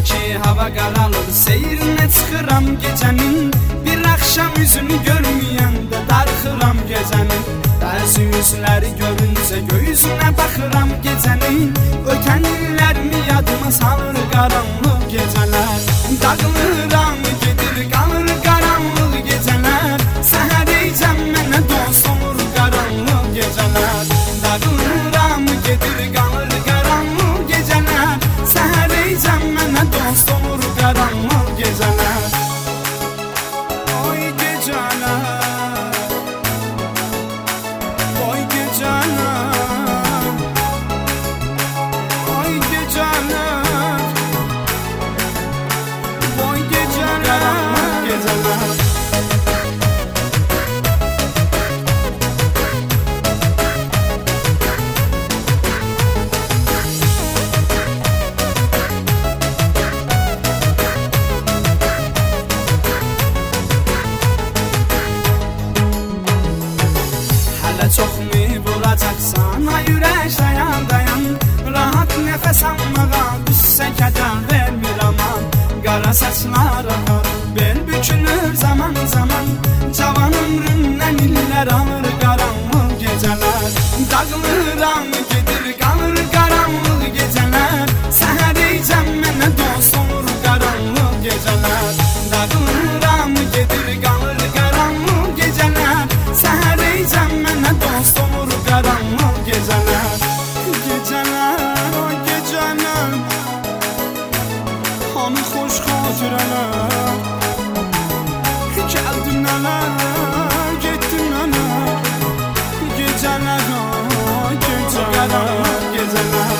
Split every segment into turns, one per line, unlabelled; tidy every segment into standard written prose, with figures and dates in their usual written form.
ki hava qaralır, seyrinə çıxıram gecənin. Bir axşam üzünü görməyəndə darxıram gecənin. Bəzi üzləri görüncə gözünə baxıram gecənin. Ötən illərimi yadıma salır qaranlıq gecələr. Dağılıram gedir qalır qaranlıq gecələr. Səhərəcəm mənə dost olur qaranlıq gecələr. Dağılıram gedir qalır qaranlıq gecələr. Səhərəcəm mənə dost olur qaranlıq gecələr. Oy gecələr, oy gecələr, oy gecələr, oy gecələr, gecələr. Çoxmu vuracaqsan, ay ürək dayan dayan. Rahat nəfəs almağa qüssə kədər vermir aman. Qara saçlar axar, bel bükülür zaman zaman. Cavan ömrümdən illər alır qaranlıq gecələr. Dağılıram gedir qalır qaranlıq gecələr. Səhərəcəm mənə dost olur qaranlıq gecələr. Dağılıram gedir qalır qaranlıq gecələr. Səhərəcəm mənə dost olur qaranlıq gecələr. Gecələr, o gecələr, hanı xoş xatirələr. Gəldin nələr, getdin nələr. Gecələr, o gecələr, gecələr.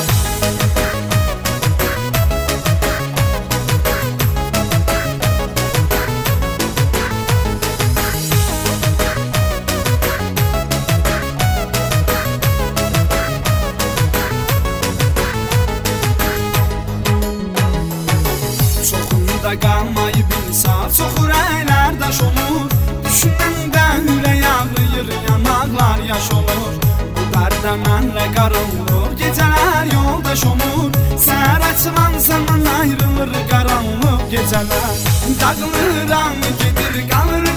Qalmayıb insan, çox ürəklər daş olur. Düşünəndə ürək ağrıyır, yanaqlar yaş olur. Bu dərdə mənlə qarılır, gecələr yoldaş olur. Səhər açılan zaman ayrılır qaranlıq gecələr. Dağılıram gedir qalır